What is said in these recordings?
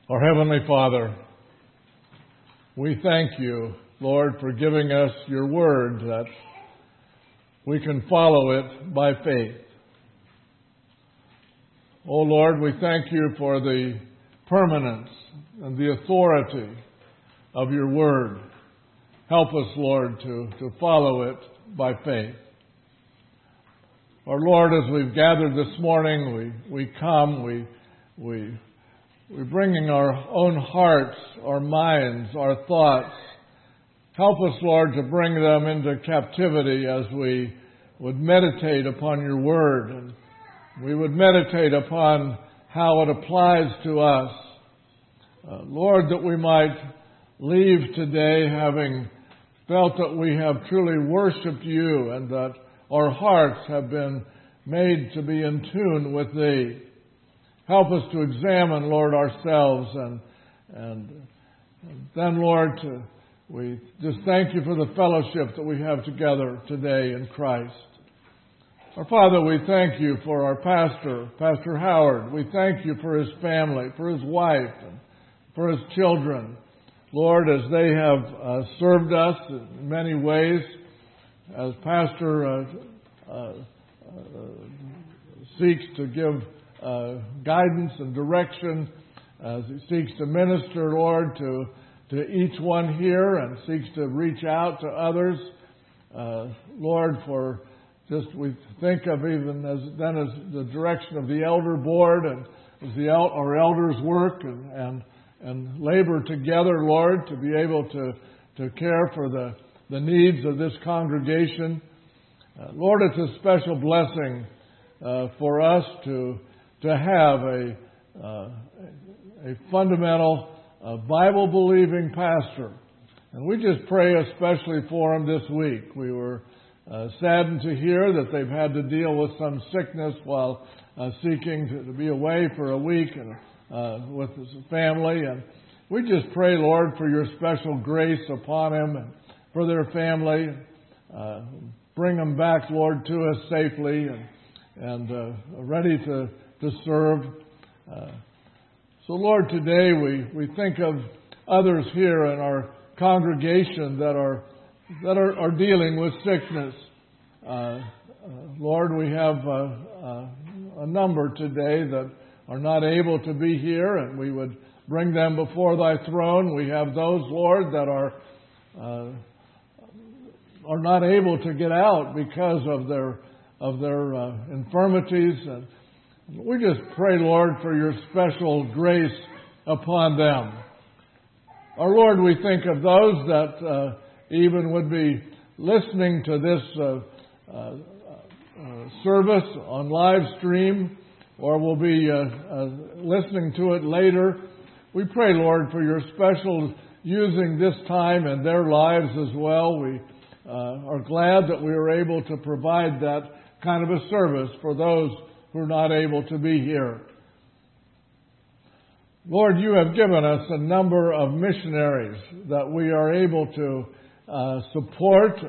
Our Heavenly Father, we thank you, Lord, for giving us your word that we can follow it by faith. Oh Lord, we thank you for the permanence and the authority of your word. Help us, Lord, to follow it by faith. Our Lord, as we've gathered this morning, we come, we're bringing our own hearts, our minds, our thoughts. Help us, Lord, to bring them into captivity as we would meditate upon your word. And we would meditate upon how it applies to us. Lord, that we might leave today having felt that we have truly worshiped you and that our hearts have been made to be in tune with thee. Help us to examine, Lord, ourselves and then, Lord, we just thank you for the fellowship that we have together today in Christ. Our Father, we thank you for our pastor, Pastor Howard. We thank you for his family, for his wife, and for his children. Lord, as they have served us in many ways, as Pastor seeks to give guidance and direction, as he seeks to minister, Lord, to each one here and seeks to reach out to others. Lord, for just we think of even as the direction of the elder board and as our elders work and labor together, Lord, to be able to care for the needs of this congregation. Lord, it's a special blessing for us to have a fundamental Bible-believing pastor. And we just pray especially for him this week. We were saddened to hear that they've had to deal with some sickness while seeking to be away for a week and with his family. And we just pray, Lord, for your special grace upon him and for their family. Bring them back, Lord, to us safely and ready to serve. So, Lord, today we think of others here in our congregation that are dealing with sickness. Lord, we have a number today that are not able to be here, and we would bring them before thy throne. We have those, Lord, that are not able to get out because of their infirmities. And we just pray, Lord, for your special grace upon them. Our Lord, we think of those that even would be listening to this service on live stream or will be listening to it later. We pray, Lord, for your special using this time in their lives as well. We are glad that we are able to provide that kind of a service for those who are not able to be here. Lord, you have given us a number of missionaries that we are able to support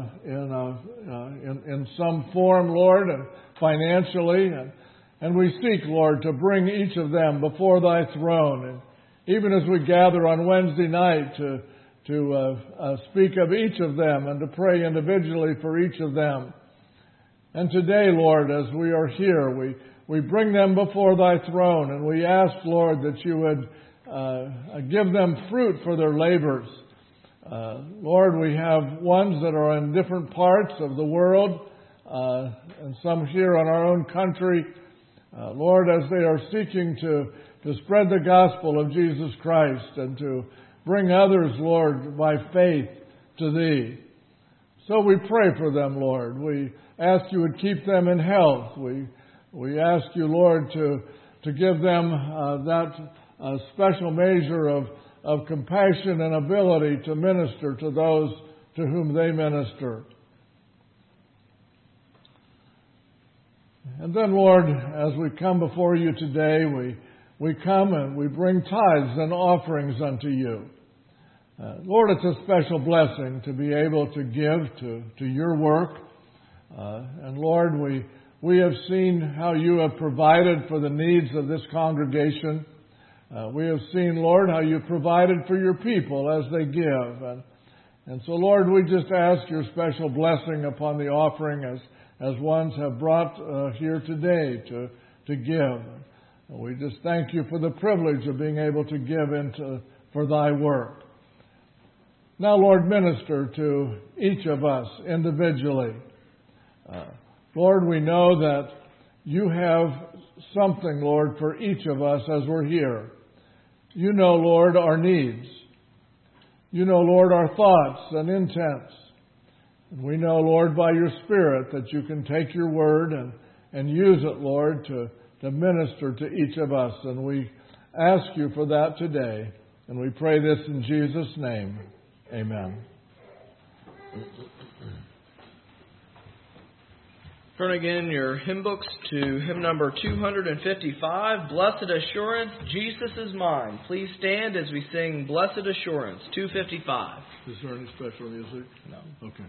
in some form, Lord, and financially. And we seek, Lord, to bring each of them before thy throne. And even as we gather on Wednesday night to speak of each of them and to pray individually for each of them. And today, Lord, as we are here, we bring them before thy throne and we ask, Lord, that you would give them fruit for their labors. Lord, we have ones that are in different parts of the world and some here in our own country. Lord, as they are seeking to spread the gospel of Jesus Christ and to bring others, Lord, by faith to thee. So we pray for them, Lord. We ask you would keep them in health. We ask you, Lord, to give them that special measure of compassion and ability to minister to those to whom they minister. And then, Lord, as we come before you today, we come and we bring tithes and offerings unto you. Lord, it's a special blessing to be able to give to your work. And Lord, we have seen how you have provided for the needs of this congregation. We have seen, Lord, how you provided for your people as they give. And so, Lord, we just ask your special blessing upon the offering as ones have brought here today to give. And we just thank you for the privilege of being able to give for thy work. Now, Lord, minister to each of us individually. Lord, we know that you have something, Lord, for each of us as we're here. You know, Lord, our needs. You know, Lord, our thoughts and intents. And we know, Lord, by your Spirit that you can take your word and use it, Lord, to minister to each of us. And we ask you for that today. And we pray this in Jesus' name. Amen. Turn again your hymn books to hymn number 255, Blessed Assurance, Jesus is Mine. Please stand as we sing Blessed Assurance, 255. Is there any special music? No. Okay.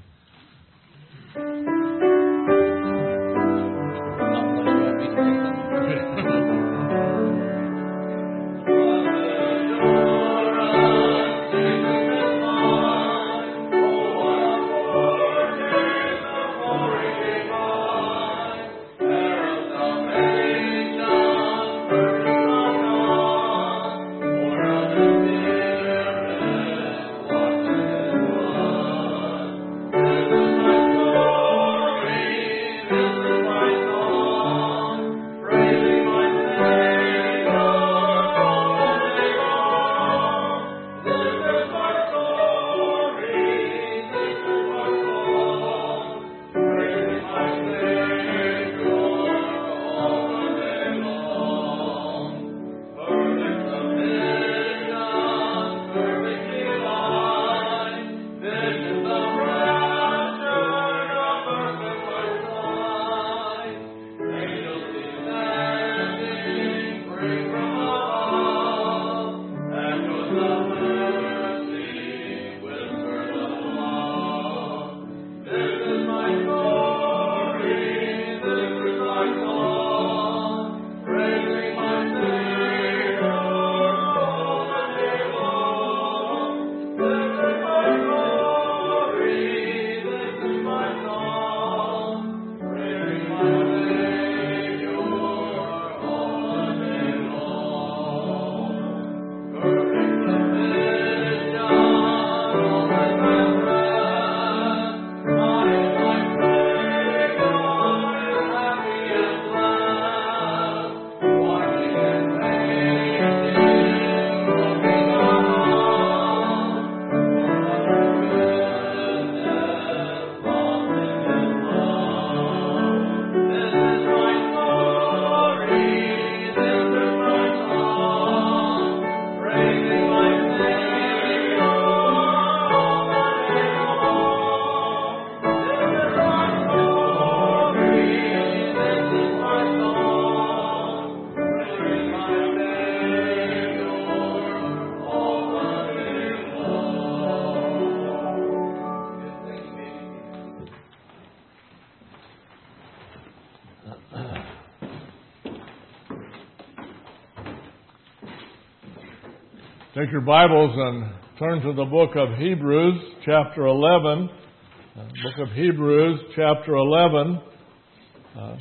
Take your Bibles and turn to the book of Hebrews, chapter 11. Book of Hebrews, chapter 11. I'd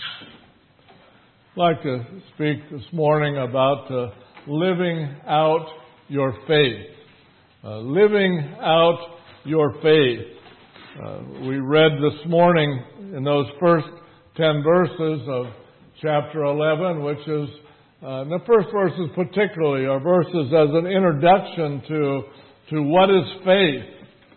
like to speak this morning about living out your faith. Living out your faith. We read this morning in those first 10 verses of chapter 11, which is the first verses particularly are verses as an introduction to what is faith.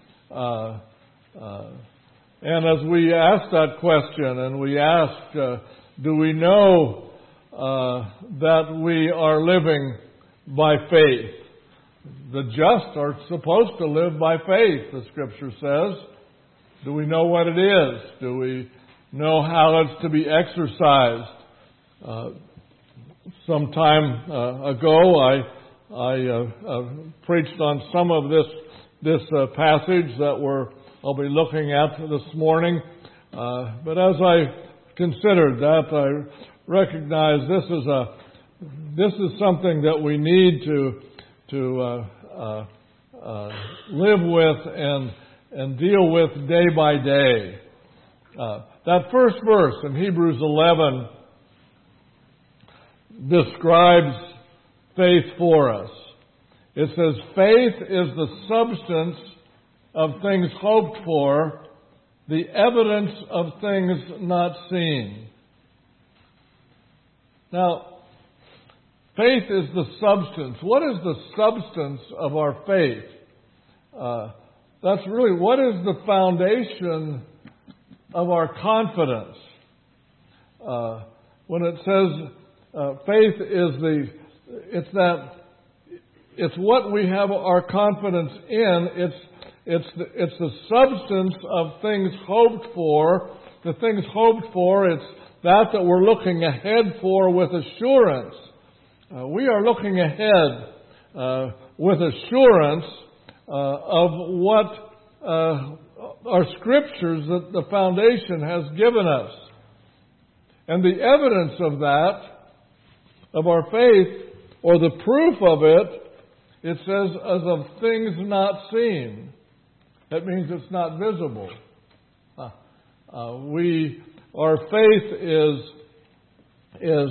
And as we ask that question and we ask, do we know that we are living by faith? The just are supposed to live by faith, the Scripture says. Do we know what it is? Do we know how it's to be exercised? Some time ago, I preached on some of this passage that I'll be looking at this morning. But as I considered that, I recognize this is this is something that we need to live with and deal with day by day. That first verse in Hebrews 11 describes faith for us. It says, faith is the substance of things hoped for, the evidence of things not seen. Now, faith is the substance. What is the substance of our faith? That's really, what is the foundation of our confidence? When it says faith is it's what we have our confidence in. It's the substance of things hoped for. The things hoped for, it's that we're looking ahead for with assurance. We are looking ahead with assurance of what our Scriptures, that the foundation has given us. And the evidence of that, of our faith, or the proof of it, it says, as of things not seen. That means it's not visible. Our faith is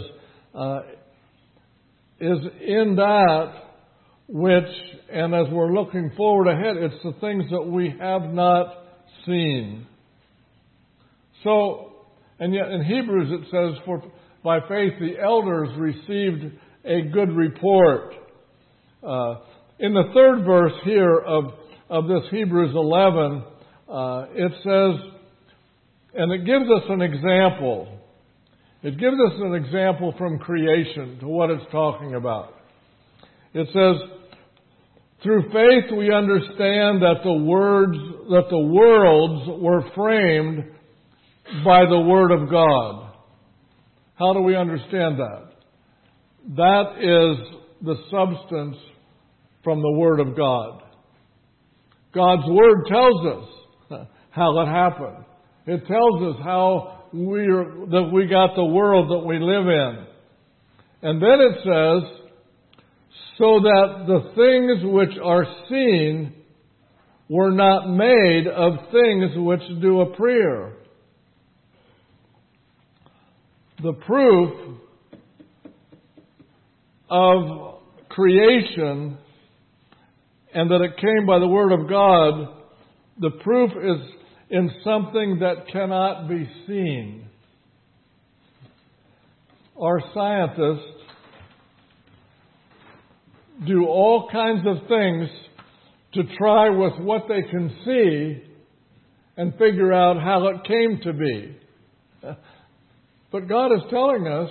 in that which, and as we're looking forward ahead, it's the things that we have not seen. So, and yet in Hebrews it says, for by faith the elders received a good report. In the third verse here of this Hebrews 11, it says, and it gives us an example. It gives us an example from creation to what it's talking about. It says, through faith we understand that the worlds were framed by the Word of God. How do we understand that? That is the substance from the Word of God. God's Word tells us how it happened. It tells us how we got the world that we live in. And then it says, so that the things which are seen were not made of things which do appear. The proof of creation and that it came by the Word of God, the proof is in something that cannot be seen. Our scientists do all kinds of things to try with what they can see and figure out how it came to be. But God is telling us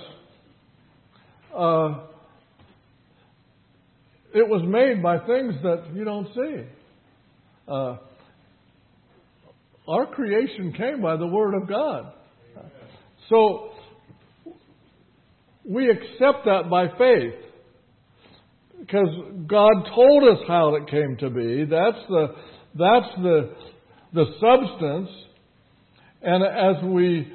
it was made by things that you don't see. Our creation came by the Word of God. So we accept that by faith. Because God told us how it came to be. That's the substance. And as we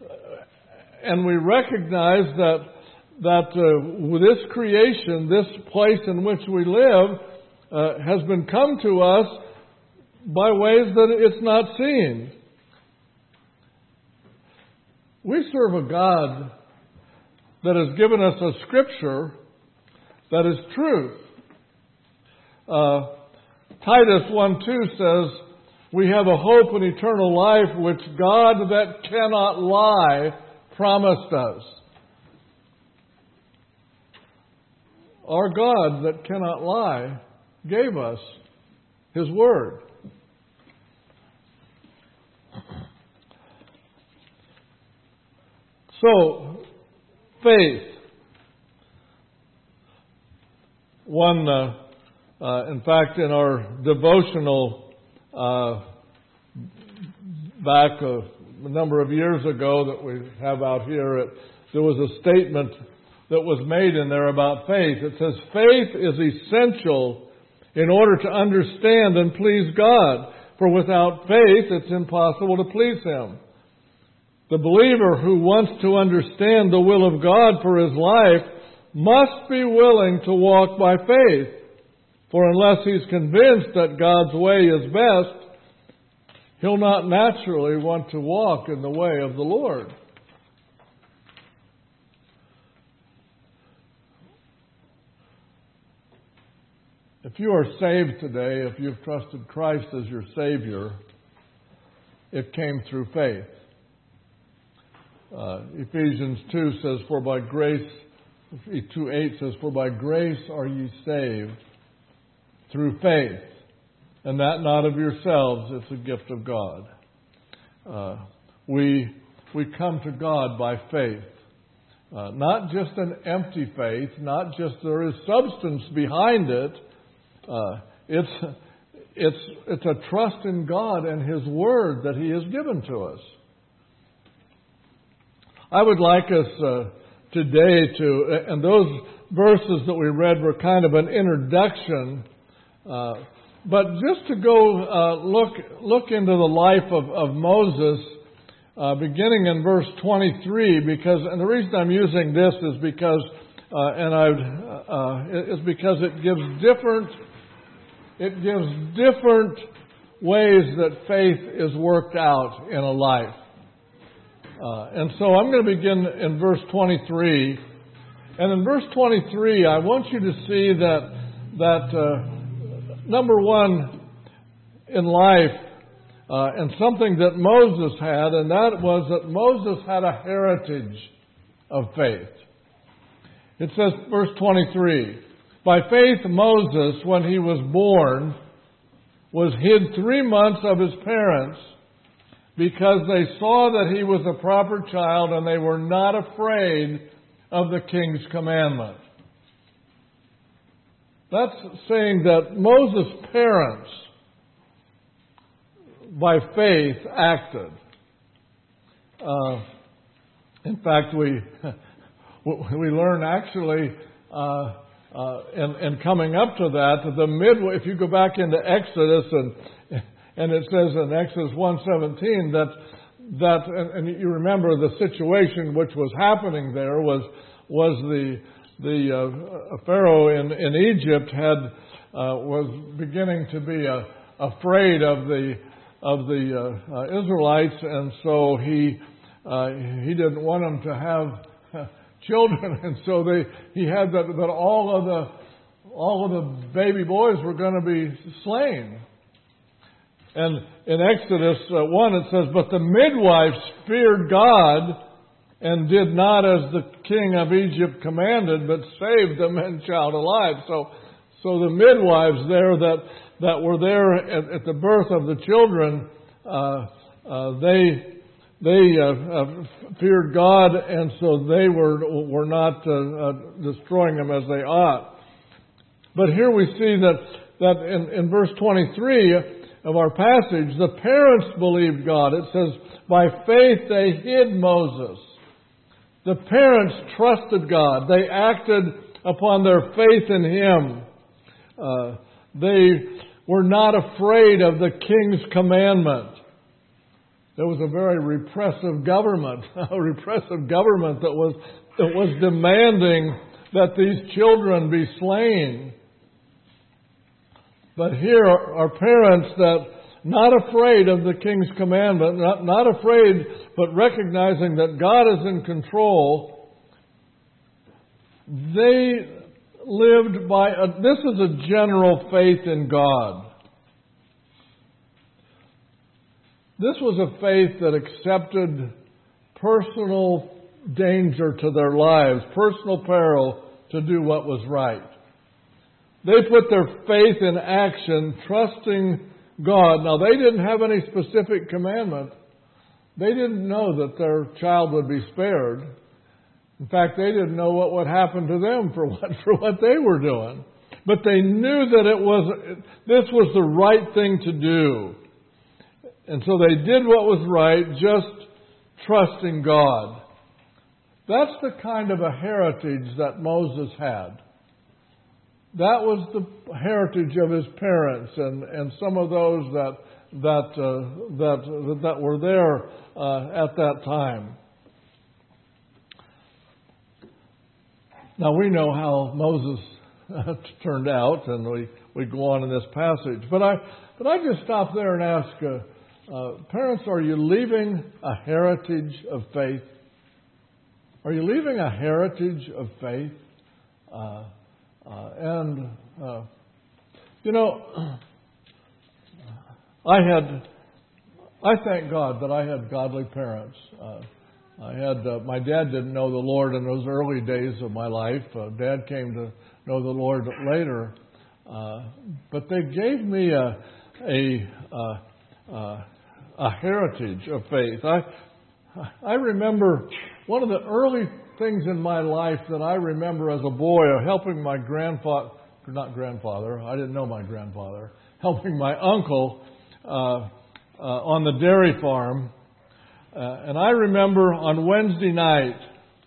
recognize that this creation, this place in which we live, has been come to us by ways that it's not seen. We serve a God that has given us a Scripture that is truth. Titus 1:2 says, we have a hope in eternal life which God that cannot lie promised us. Our God that cannot lie gave us His Word. So, faith. In fact, in our devotional back a number of years ago that we have out here, there was a statement that was made in there about faith. It says, faith is essential in order to understand and please God. For without faith, it's impossible to please Him. The believer who wants to understand the will of God for his life must be willing to walk by faith. For unless he's convinced that God's way is best, he'll not naturally want to walk in the way of the Lord. If you are saved today, if you've trusted Christ as your Savior, it came through faith. Ephesians 2 says, "For by grace," 2:8 says, "For by grace are ye saved through faith, and that not of yourselves, it's a gift of God." We come to God by faith. Not just an empty faith, not just there is substance behind it. It's a trust in God and His Word that He has given to us. I would like us today to, and those verses that we read were kind of an introduction, but just to go look into the life of Moses, beginning in verse 23, and the reason I'm using this is because, because it gives different ways that faith is worked out in a life. And so I'm going to begin in verse 23. And in verse 23, I want you to see that number one in life, and something that Moses had, and that was that Moses had a heritage of faith. It says, verse 23, "By faith Moses, when he was born, was hid 3 months of his parents, because they saw that he was a proper child, and they were not afraid of the king's commandment." That's saying that Moses' parents, by faith, acted. In fact, we learn actually, and coming up to that, if you go back into Exodus, and it says in Exodus 1:17 that and you remember the situation which was happening there was the Pharaoh in Egypt was beginning to be afraid of the Israelites, and so he didn't want them to have children, and so he had that all of the baby boys were going to be slain. And in Exodus 1 it says, "But the midwives feared God and did not as the king of Egypt commanded, but saved the man-child alive." So the midwives there that were there at the birth of the children, they feared God, and so they were not destroying them as they ought. But here we see that in verse 23 of our passage, the parents believed God. It says, "By faith they hid Moses." The parents trusted God. They acted upon their faith in Him. They were not afraid of the king's commandment. There was a very repressive government, that was demanding that these children be slain. But here are parents that, not afraid of the king's commandment, not afraid, but recognizing that God is in control, they lived by this is a general faith in God. This was a faith that accepted personal danger to their lives, personal peril to do what was right. They put their faith in action, trusting God. Now, they didn't have any specific commandment. They didn't know that their child would be spared. In fact, they didn't know what would happen to them for what they were doing. But they knew that this was the right thing to do. And so they did what was right, just trusting God. That's the kind of a heritage that Moses had. That was the heritage of his parents and some of those that were there at that time. Now we know how Moses turned out, and we go on in this passage. But I just stop there and ask, parents, are you leaving a heritage of faith? Are you leaving a heritage of faith? I thank God that I had godly parents. My dad didn't know the Lord in those early days of my life. Dad came to know the Lord later. But they gave me a heritage of faith. I remember one of the early things in my life that I remember as a boy, helping my I didn't know my grandfather, helping my uncle on the dairy farm. And I remember on Wednesday night,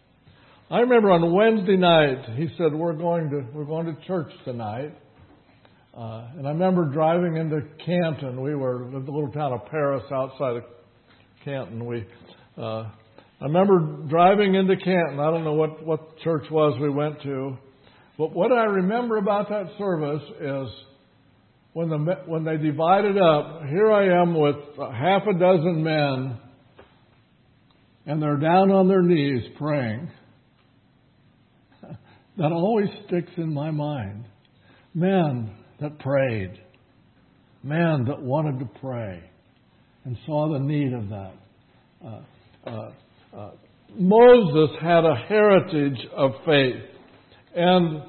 he said, we're going to church tonight. And I remember driving into Canton. We were in the little town of Paris outside of Canton. I remember driving into Canton. I don't know what church was we went to. But what I remember about that service is when they divided up, here I am with half a dozen men, and they're down on their knees praying. That always sticks in my mind. Men that prayed. Men that wanted to pray and saw the need of that. Moses had a heritage of faith, and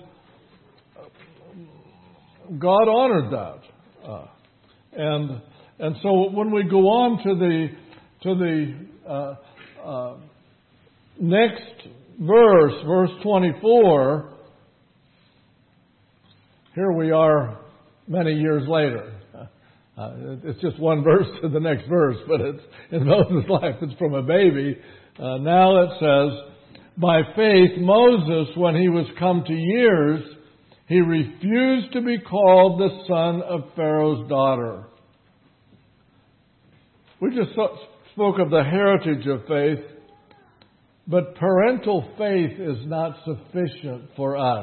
God honored that. And so when we go on to the next verse 24, here we are many years later. It's just one verse to the next verse, but it's in Moses' life, it's from a baby. Now it says, by faith Moses, when he was come to years, he refused to be called the son of Pharaoh's daughter. We just spoke of the heritage of faith, but parental faith is not sufficient for us.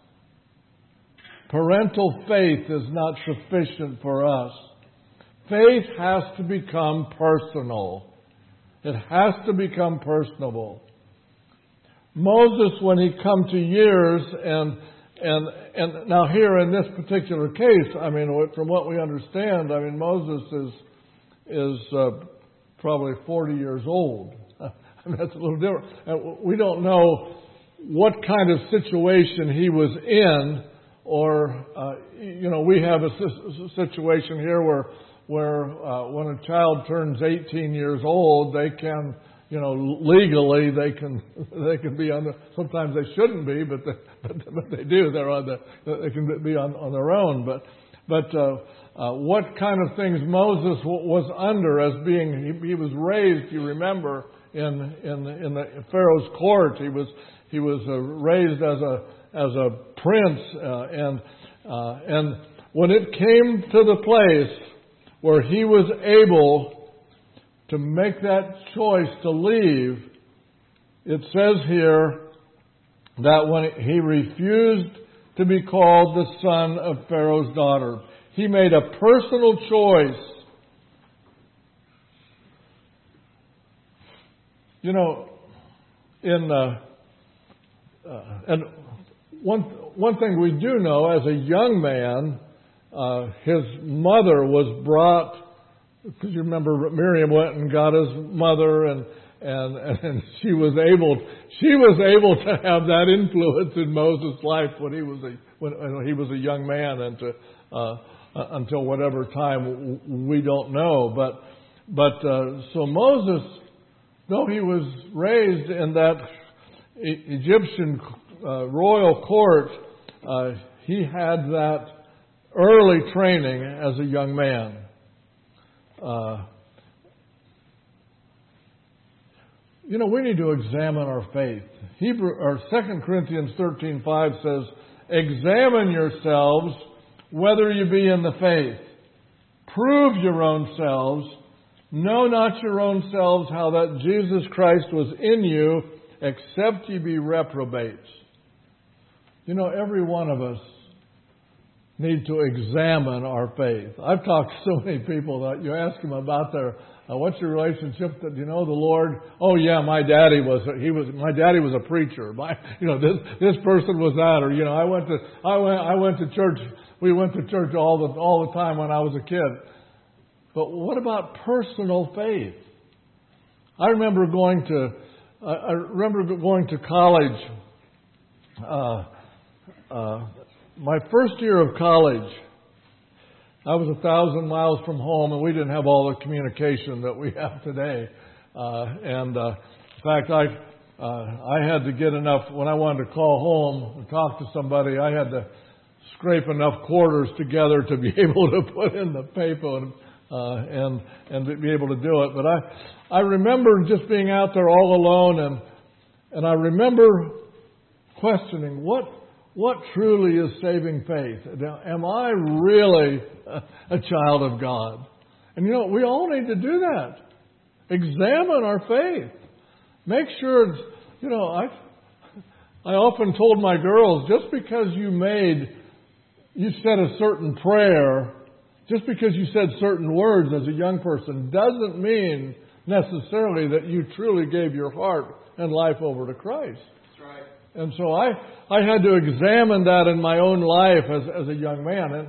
Parental faith is not sufficient for us. Faith has to become personal. It has to become personable. Moses, when he come to years, and now here in this particular case, I mean, from what we understand, I mean, Moses is probably 40 years old. That's a little different. And we don't know what kind of situation he was in, or we have a situation here where when a child turns 18 years old, they can, legally they can be on the. Sometimes they shouldn't be, but they do. They can be on their own. But what kind of things Moses was under as being? He was raised. You remember in the Pharaoh's court. He was raised as a prince, and when it came to the place where he was able to make that choice to leave, it says here that when he refused to be called the son of Pharaoh's daughter, he made a personal choice. And one thing we do know, as a young man, his mother was brought, because you remember Miriam went and got his mother, and she was able to have that influence in Moses' life when he was a young man, and until whatever time we don't know. But so Moses, though he was raised in that Egyptian royal court, he had that early training as a young man. We need to examine our faith. 2 Corinthians 13:5 says, examine yourselves whether you be in the faith. Prove your own selves. Know not your own selves how that Jesus Christ was in you, except ye be reprobates. You know, every one of us need to examine our faith. I've talked to so many people that you ask them about their, what's your relationship to, you know, the Lord? Oh yeah, my daddy was a preacher. This person was that, or, you know, I went to church. We went to church all the time when I was a kid. But what about personal faith? I remember going to college. My first year of college, I was 1,000 miles from home, and we didn't have all the communication that we have today. In fact, I had to get enough when I wanted to call home and talk to somebody. I had to scrape enough quarters together to be able to put in the paper and to be able to do it. But I remember just being out there all alone, and I remember questioning what truly is saving faith. Am I really a child of God? And you know, we all need to do that. Examine our faith. Make sure it's, you know, I often told my girls, just because you said a certain prayer, just because you said certain words as a young person, doesn't mean necessarily that you truly gave your heart and life over to Christ. That's right. And so I had to examine that in my own life as a young man,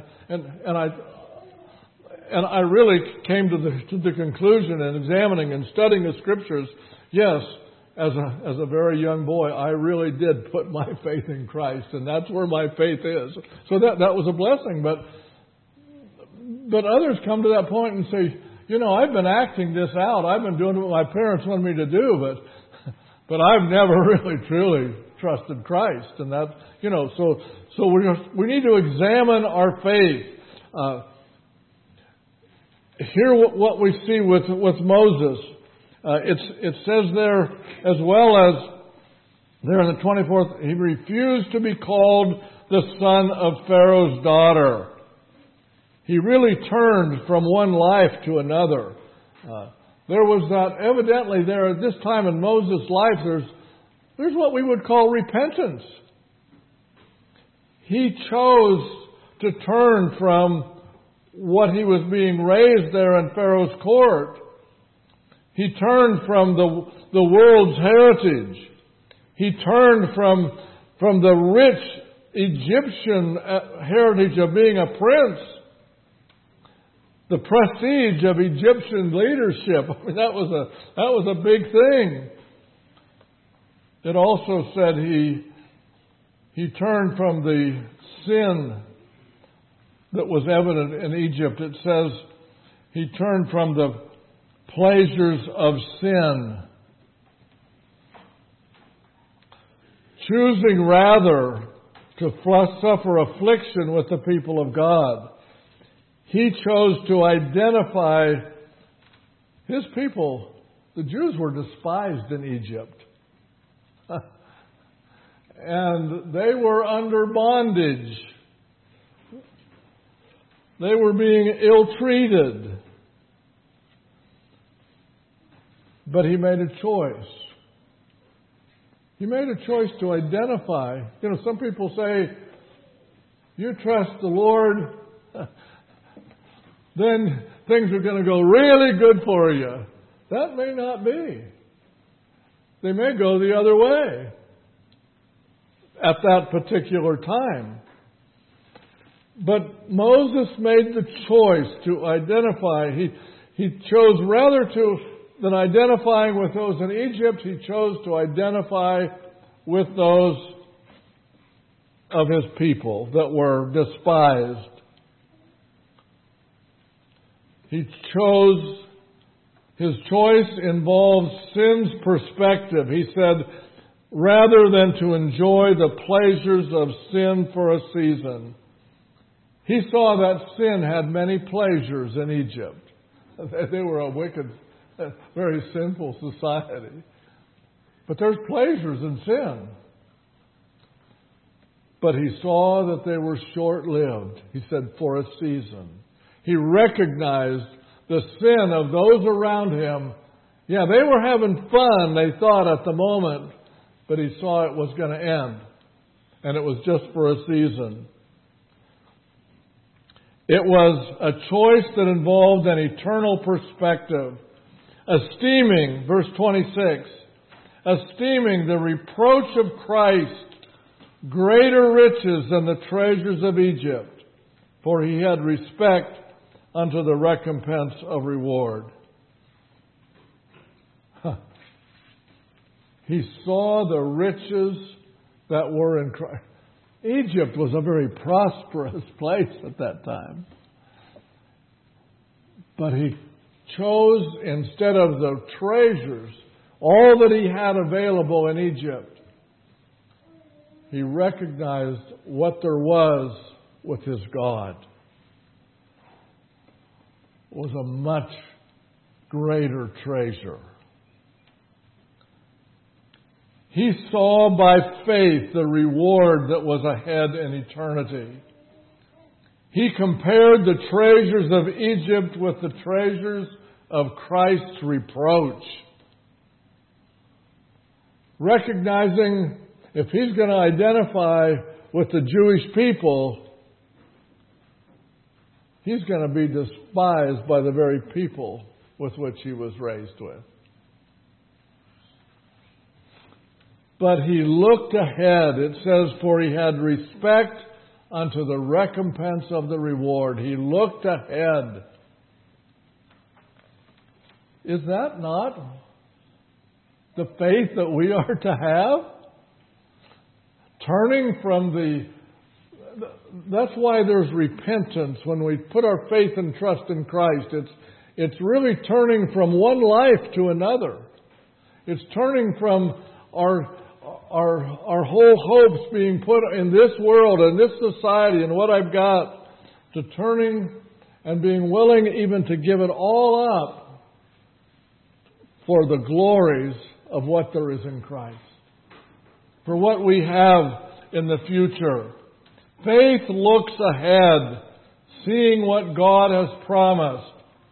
and I really came to the conclusion in examining and studying the Scriptures. Yes, as a very young boy, I really did put my faith in Christ, and that's where my faith is. So that was a blessing. But others come to that point and say, you know, I've been acting this out. I've been doing what my parents wanted me to do, but I've never really truly trusted Christ. And that, you know, so we need to examine our faith. Hear what we see with Moses. It says there, as well as there in the 24th, he refused to be called the son of Pharaoh's daughter. He really turned from one life to another. There was that, evidently there at this time in Moses' life, there's what we would call repentance. He chose to turn from what he was being raised there in Pharaoh's court. He turned from the world's heritage. He turned from the rich Egyptian heritage of being a prince. The prestige of Egyptian leadership. I mean, that was a big thing. It also said he turned from the sin that was evident in Egypt. It says he turned from the pleasures of sin, choosing rather to suffer affliction with the people of God. He chose to identify his people. The Jews were despised in Egypt. And they were under bondage. They were being ill-treated. But he made a choice. He made a choice to identify. You know, some people say, you trust the Lord, then things are going to go really good for you. That may not be. They may go the other way at that particular time. But Moses made the choice to identify. He chose rather than identifying with those in Egypt, he chose to identify with those of his people that were despised. His choice involves sin's perspective. He said, rather than to enjoy the pleasures of sin for a season. He saw that sin had many pleasures in Egypt. They were a wicked, very sinful society. But there's pleasures in sin. But he saw that they were short-lived. He said, for a season. He recognized the sin of those around him. Yeah, they were having fun, they thought, at the moment. But he saw it was going to end. and it was just for a season. It was a choice that involved an eternal perspective. Esteeming, verse 26, esteeming the reproach of Christ greater riches than the treasures of Egypt, for he had respect unto the recompense of reward. He saw the riches that were in Christ. Egypt was a very prosperous place at that time. But he chose, instead of the treasures, all that he had available in Egypt, he recognized what there was with his God. It was a much greater treasure. He saw by faith the reward that was ahead in eternity. He compared the treasures of Egypt with the treasures of Christ's reproach. Recognizing if he's going to identify with the Jewish people, he's going to be despised by the very people with which he was raised with. But he looked ahead. It says, for he had respect unto the recompense of the reward. He looked ahead. Is that not the faith that we are to have? Turning from that's why there's repentance when we put our faith and trust in Christ. It's really turning from one life to another. It's turning from our whole hopes being put in this world and this society and what I've got, to turning and being willing even to give it all up for the glories of what there is in Christ, for what we have in the future. Faith looks ahead, seeing what God has promised.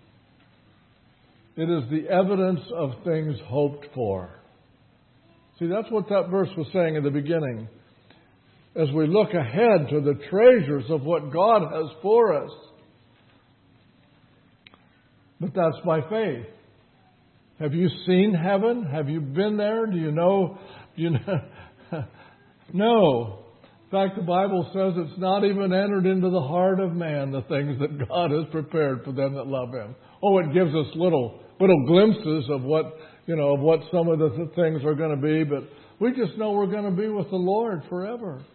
It is the evidence of things hoped for. See, that's what that verse was saying in the beginning. As we look ahead to the treasures of what God has for us. But that's by faith. Have you seen heaven? Have you been there? Do you know? No. In fact, the Bible says it's not even entered into the heart of man, the things that God has prepared for them that love Him. Oh, it gives us little glimpses of what some of the things are going to be, but we just know we're going to be with the Lord forever.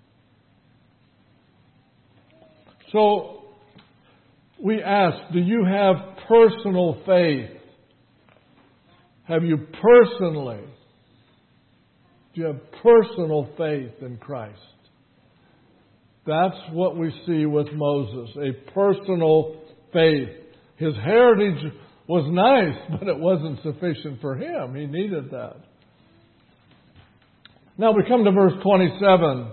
So, we ask, do you have personal faith? Do you have personal faith in Christ? That's what we see with Moses, a personal faith. His heritage was nice, but it wasn't sufficient for him. He needed that. Now we come to verse 27.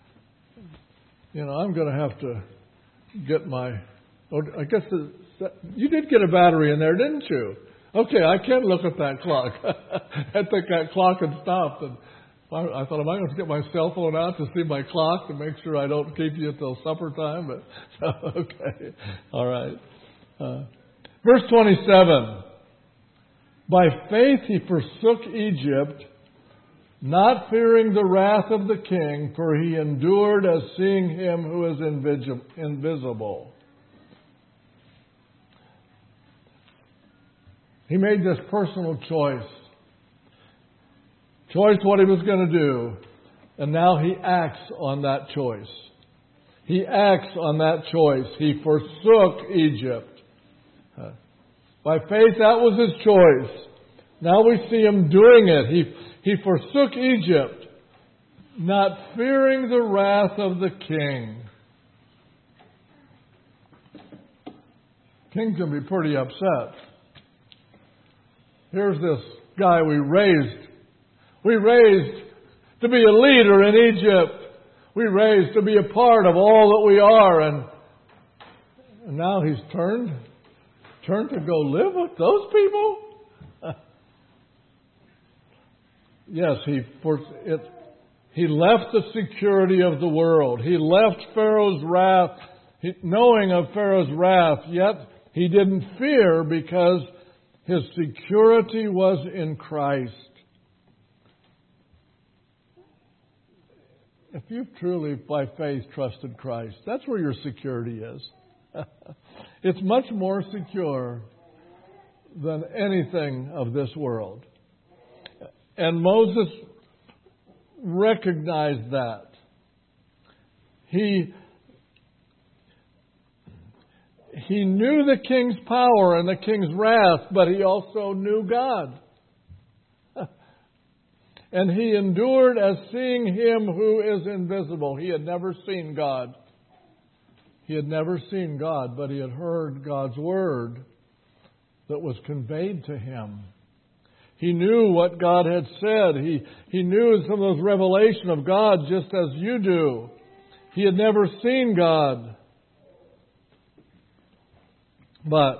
I'm going to have to get I guess you did get a battery in there, didn't you? Okay, I can't look at that clock. I think that clock had stopped. And I thought, am I going to get my cell phone out to see my clock to make sure I don't keep you until supper time? But okay, all right. Verse 27. By faith he forsook Egypt, not fearing the wrath of the king, for he endured as seeing him who is invisible. He made this personal choice. Choice what he was going to do. And now he acts on that choice. He acts on that choice. He forsook Egypt. By faith, that was his choice. Now we see him doing it. He forsook Egypt, not fearing the wrath of the king. King's going to be pretty upset. Here's this guy we raised. We raised to be a leader in Egypt. We raised to be a part of all that we are. And now he's turned to go live with those He left the security of the world. He left Pharaoh's wrath, knowing of Pharaoh's wrath, yet he didn't fear because his security was in Christ. If you've truly, by faith, trusted Christ, that's where your security is. It's much more secure than anything of this world. And Moses recognized that. He knew the king's power and the king's wrath, but he also knew God. And he endured as seeing Him who is invisible. He had never seen God. He had never seen God, but he had heard God's word that was conveyed to him. He knew what God had said. He knew some of those revelations of God just as you do. He had never seen God. But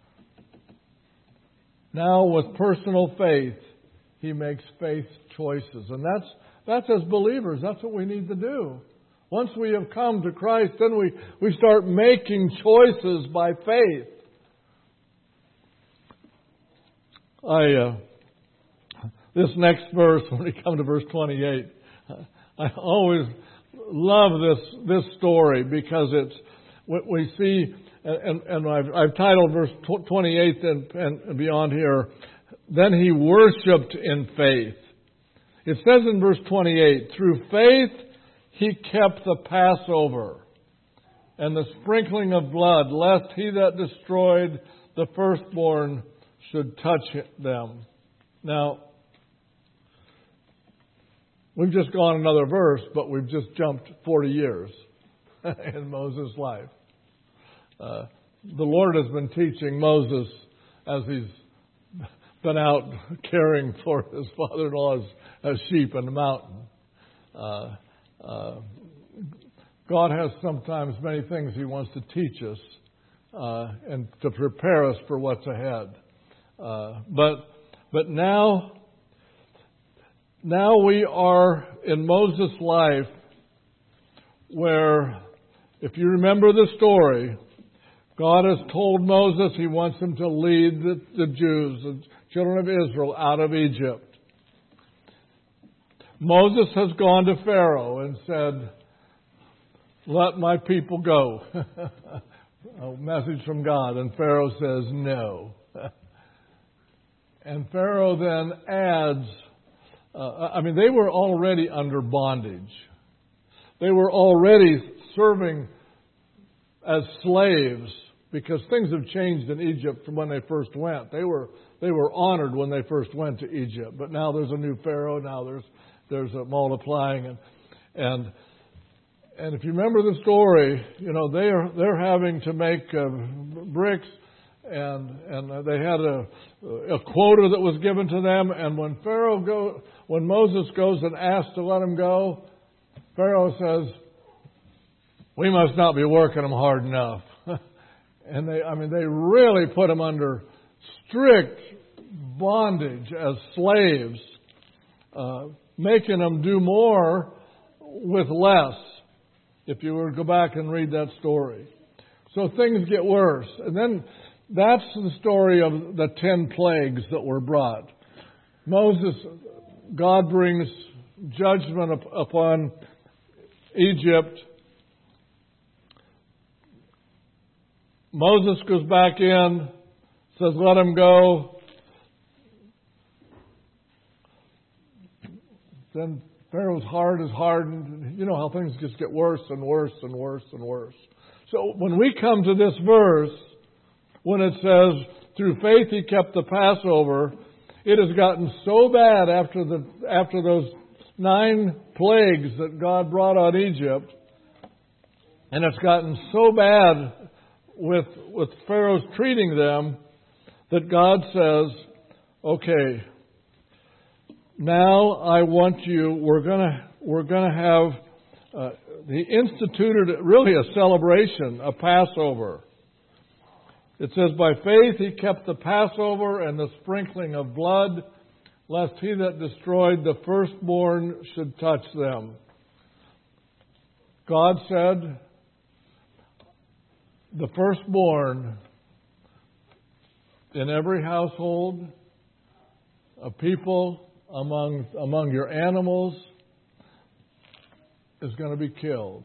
now with personal faith, he makes faith choices. And that's as believers, that's what we need to do. Once we have come to Christ, then we start making choices by faith. This next verse, when we come to verse 28, I always love this story because it's what we see, and I've titled verse 28 and beyond here, then he worshipped in faith. It says in verse 28, through faith he kept the Passover and the sprinkling of blood, lest he that destroyed the firstborn should touch them. Now, we've just gone another verse, but we've just jumped 40 years in Moses' life. The Lord has been teaching Moses as he's been out caring for his father-in-law's sheep in the mountain. God has sometimes many things He wants to teach us and to prepare us for what's ahead. But now we are in Moses' life where, if you remember the story, God has told Moses He wants him to lead the Jews, the children of Israel, out of Egypt. Moses has gone to Pharaoh and said, let my people go. A message from God. And Pharaoh says no. And Pharaoh then adds, they were already under bondage. They were already serving as slaves because things have changed in Egypt from when they first went. They were honored when they first went to Egypt. But now there's a new Pharaoh. Now there's a multiplying. And if you remember the story, they're having to make bricks. And they had a quota that was given to them. And when Moses goes and asks to let them go, Pharaoh says, "We must not be working them hard enough." And they really put them under strict bondage as slaves, making them do more with less. If you were to go back and read that story, so things get worse, and then. That's the story of the 10 plagues that were brought. God brings judgment upon Egypt. Moses goes back in, says, let him go. Then Pharaoh's heart is hardened. You know how things just get worse and worse and worse and worse. So when we come to this verse, when it says, through faith he kept the Passover, it has gotten so bad after those 9 plagues that God brought on Egypt, and it's gotten so bad with Pharaoh's treating them, that God says, okay, now I want you, we're gonna have, he instituted really a celebration, a Passover. It says, by faith he kept the Passover and the sprinkling of blood, lest he that destroyed the firstborn should touch them. God said, the firstborn in every household, a people, among your animals, is going to be killed.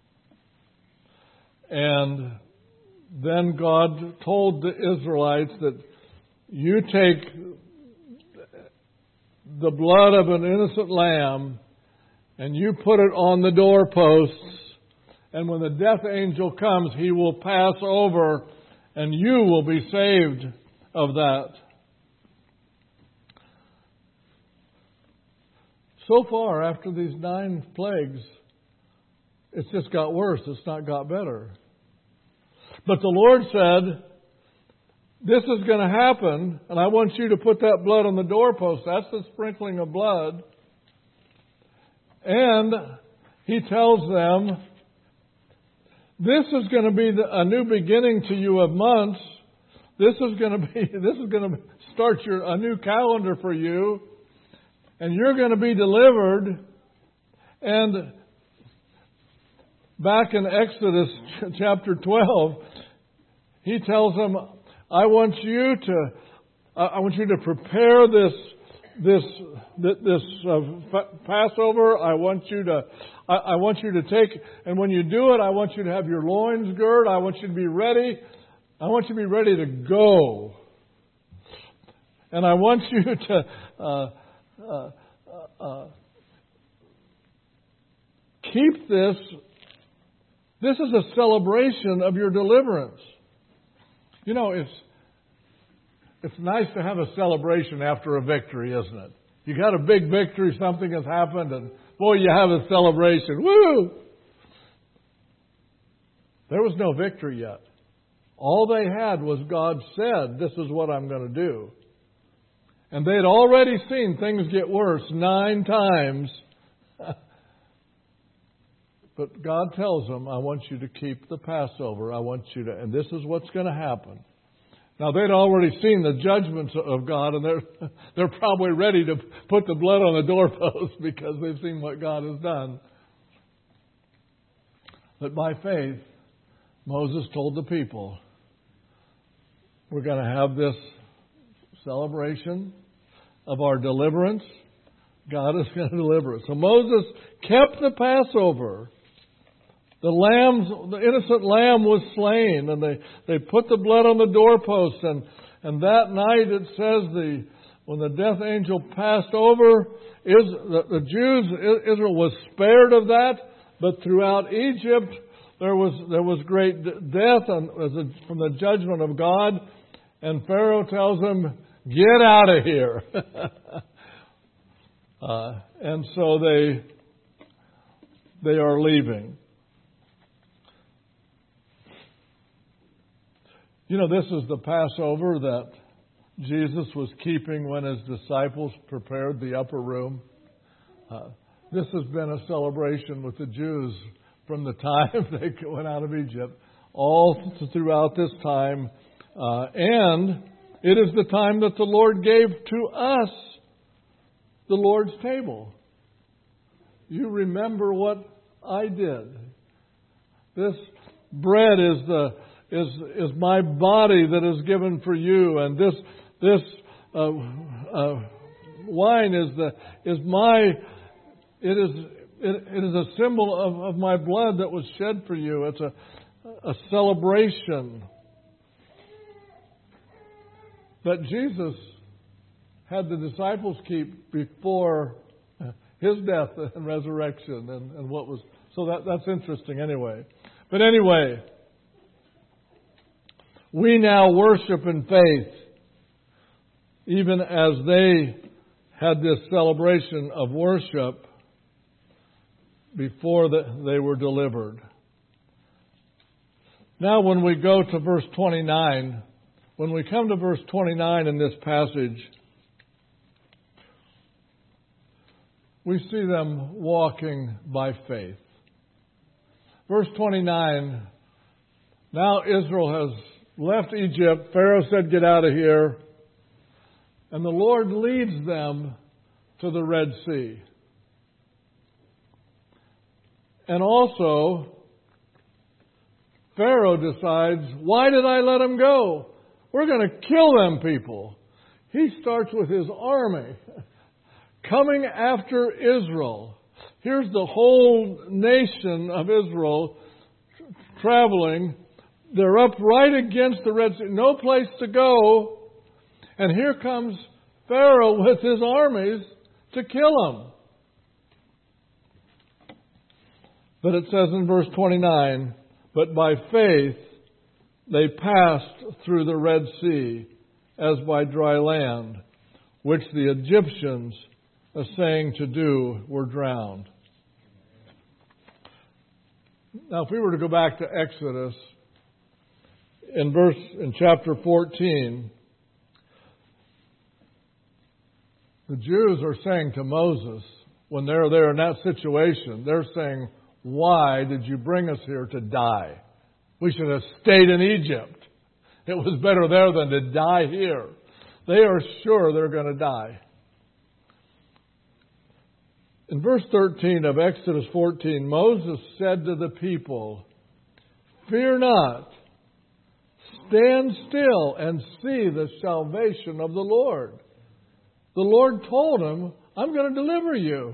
And then God told the Israelites that you take the blood of an innocent lamb and you put it on the doorposts, and when the death angel comes, he will pass over and you will be saved of that. So far, after these 9 plagues, it's just got worse. It's not got better. But the Lord said, this is going to happen, and I want you to put that blood on the doorpost. That's the sprinkling of blood. And He tells them, this is going to be a new beginning to you of months. This is going to start a new calendar for you. And you're going to be delivered. And back in Exodus chapter 12, He tells them, I want you to prepare this Passover. I want you to take, and when you do it, I want you to have your loins girded. I want you to be ready. I want you to be ready to go. And I want you to keep this. This is a celebration of your deliverance. You know, it's nice to have a celebration after a victory, isn't it? You got a big victory, something has happened, and boy, you have a celebration. Woo! There was no victory yet. All they had was God said, this is what I'm going to do. And they had already seen things get worse 9 times. But God tells them, I want you to keep the Passover. I want you to, and this is what's going to happen. Now, they'd already seen the judgments of God, and they're probably ready to put the blood on the doorpost because they've seen what God has done. But by faith, Moses told the people, we're going to have this celebration of our deliverance. God is going to deliver us. So Moses kept the Passover. The innocent lamb was slain, and they put the blood on the doorpost. And that night it says when the death angel passed over, the Jews, Israel was spared of that. But throughout Egypt there was great death from the judgment of God. And Pharaoh tells them, "Get out of here." And so they are leaving. You know, this is the Passover that Jesus was keeping when His disciples prepared the upper room. This has been a celebration with the Jews from the time they went out of Egypt, all throughout this time. And it is the time that the Lord gave to us the Lord's table. You remember what I did. This bread is my body that is given for you, and this wine it is a symbol of my blood that was shed for you. It's a celebration. But Jesus had the disciples keep before His death and resurrection, and what was so that's interesting anyway. But anyway, we now worship in faith, even as they had this celebration of worship before they were delivered. Now when we go to verse 29, when we come to verse 29 in this passage, we see them walking by faith. Verse 29, now Israel has left Egypt. Pharaoh said, get out of here. And the Lord leads them to the Red Sea. And also, Pharaoh decides, why did I let them go? We're going to kill them people. He starts with his army coming after Israel. Here's the whole nation of Israel traveling. They're up right against the Red Sea. No place to go. And here comes Pharaoh with his armies to kill them. But it says in verse 29, but by faith they passed through the Red Sea as by dry land, which the Egyptians, essaying to do, were drowned. Now, if we were to go back to Exodus, in chapter 14, the Jews are saying to Moses, when they're there in that situation, they're saying, why did you bring us here to die? We should have stayed in Egypt. It was better there than to die here. They are sure they're going to die. In verse 13 of Exodus 14, Moses said to the people, fear not, stand still and see the salvation of the Lord. The Lord told him, I'm going to deliver you.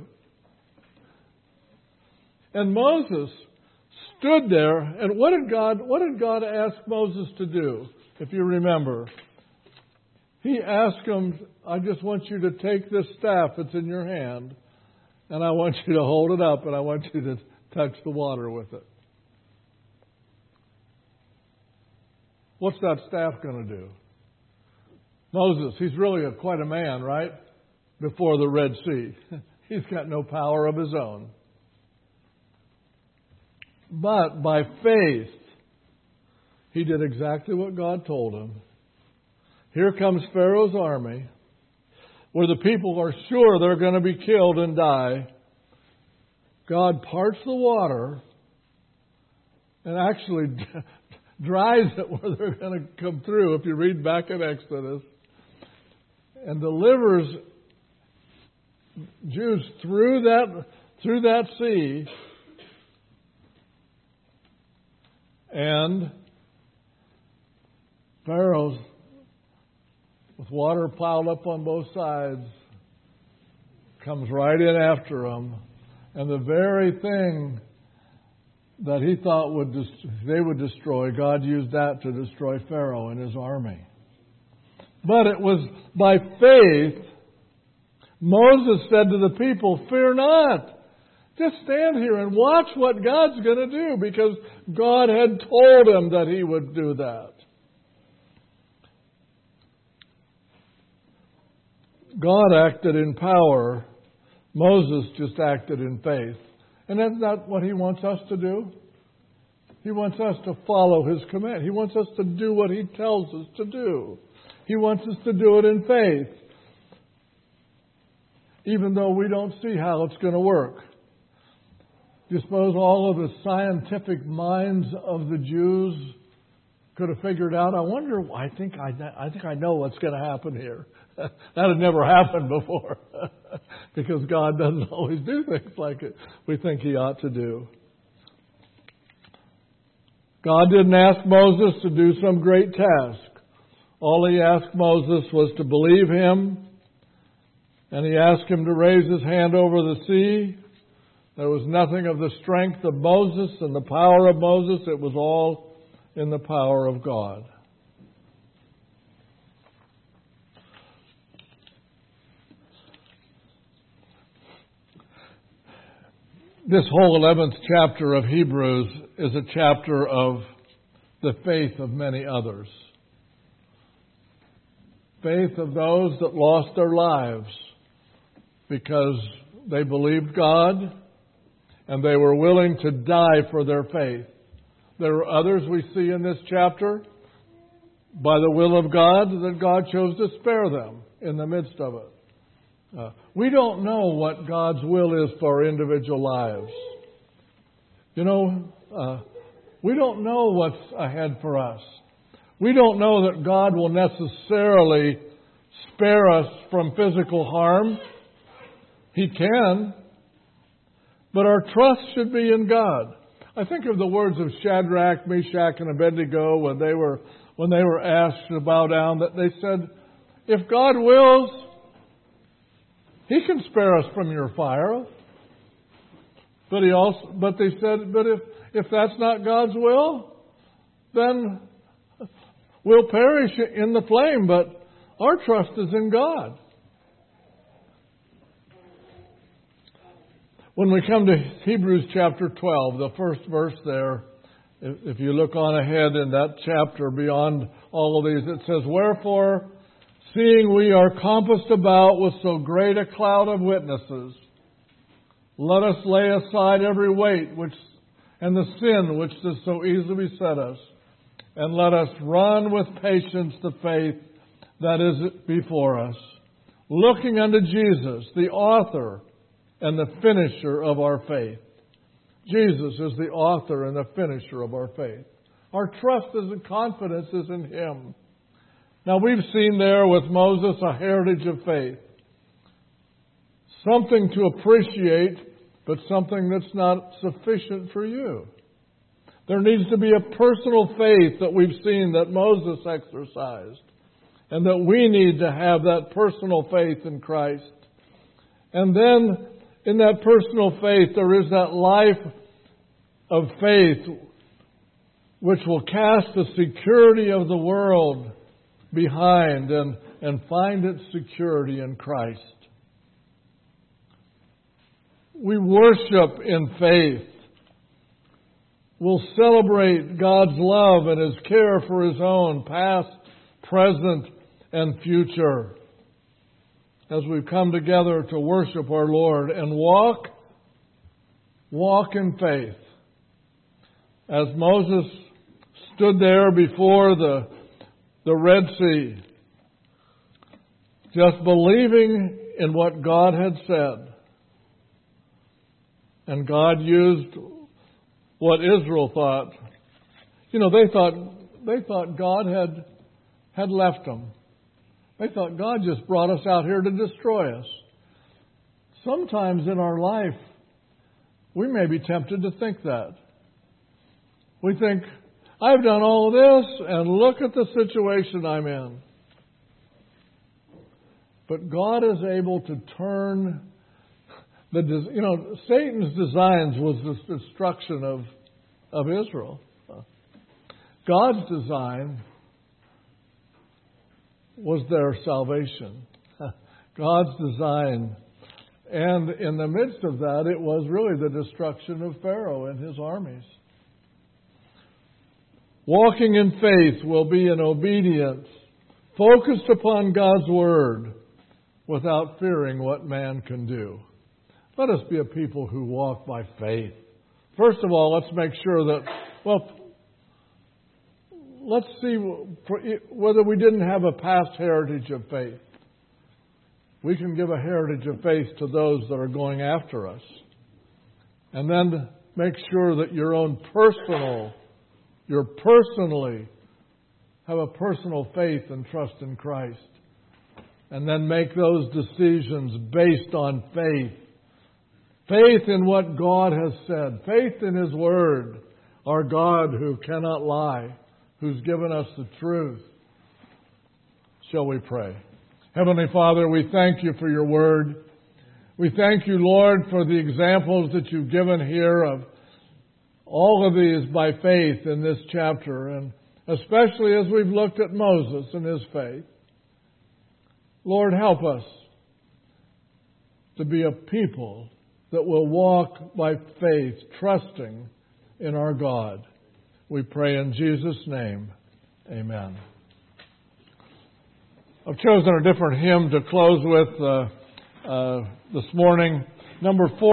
And Moses stood there, and what did God ask Moses to do, if you remember? He asked him, I just want you to take this staff that's in your hand, and I want you to hold it up, and I want you to touch the water with it. What's that staff going to do? Moses, he's really quite a man, right? Before the Red Sea. He's got no power of his own. But by faith, he did exactly what God told him. Here comes Pharaoh's army, where the people are sure they're going to be killed and die. God parts the water and actually dries it where they're going to come through, if you read back in Exodus, and delivers Jews through that sea. And Pharaoh's, with water piled up on both sides, comes right in after them. And the very thing that he thought they would destroy, God used that to destroy Pharaoh and his army. But it was by faith, Moses said to the people, fear not. Just stand here and watch what God's going to do, because God had told him that he would do that. God acted in power. Moses just acted in faith. And that's not what he wants us to do. He wants us to follow his command. He wants us to do what he tells us to do. He wants us to do it in faith, even though we don't see how it's going to work. Do you suppose all of the scientific minds of the Jews could have figured out, I think I know what's going to happen here. That had never happened before. Because God doesn't always do things like it we think he ought to do. God didn't ask Moses to do some great task. All he asked Moses was to believe him. And he asked him to raise his hand over the sea. There was nothing of the strength of Moses and the power of Moses. It was all in the power of God. This whole 11th chapter of Hebrews is a chapter of the faith of many others. Faith of those that lost their lives because they believed God and they were willing to die for their faith. There are others we see in this chapter, by the will of God, that God chose to spare them in the midst of it. We don't know what God's will is for our individual lives. We don't know what's ahead for us. We don't know that God will necessarily spare us from physical harm. He can. But our trust should be in God. I think of the words of Shadrach, Meshach, and Abednego when they were asked to bow down, that they said, if God wills, He can spare us from your fire. But they said, but if that's not God's will, then we'll perish in the flame. But our trust is in God. When we come to Hebrews chapter 12, the first verse there, if you look on ahead in that chapter beyond all of these, it says, wherefore, seeing we are compassed about with so great a cloud of witnesses, let us lay aside every weight and the sin which does so easily beset us, and let us run with patience the faith that is before us, looking unto Jesus, the author and the finisher of our faith. Jesus is the author and the finisher of our faith. Our trust and confidence is in Him. Now we've seen there with Moses a heritage of faith. Something to appreciate, but something that's not sufficient for you. There needs to be a personal faith that we've seen that Moses exercised. And that we need to have that personal faith in Christ. And then in that personal faith, there is that life of faith which will cast the security of the world behind and find its security in Christ. We worship in faith. We'll celebrate God's love and His care for His own, past, present, and future, as we come together to worship our Lord and walk in faith. As Moses stood there before the Red Sea, just believing in what God had said. And God used what Israel thought. You know, they thought God had left them. They thought God just brought us out here to destroy us. Sometimes in our life, we may be tempted to think that. We think, I've done all this, and look at the situation I'm in. But God is able to turn Satan's designs was the destruction of Israel. God's design was their salvation. God's design. And in the midst of that, it was really the destruction of Pharaoh and his armies. Walking in faith will be in obedience, focused upon God's Word, without fearing what man can do. Let us be a people who walk by faith. First of all, let's make sure that, let's see whether we didn't have a past heritage of faith. We can give a heritage of faith to those that are going after us. And then make sure that you personally have a personal faith and trust in Christ. And then make those decisions based on faith. Faith in what God has said. Faith in His Word. Our God who cannot lie. Who's given us the truth. Shall we pray? Heavenly Father, we thank You for Your Word. We thank You, Lord, for the examples that You've given here of all of these by faith in this chapter, and especially as we've looked at Moses and his faith. Lord, help us to be a people that will walk by faith, trusting in our God. We pray in Jesus' name. Amen. I've chosen a different hymn to close with this morning. Number 4.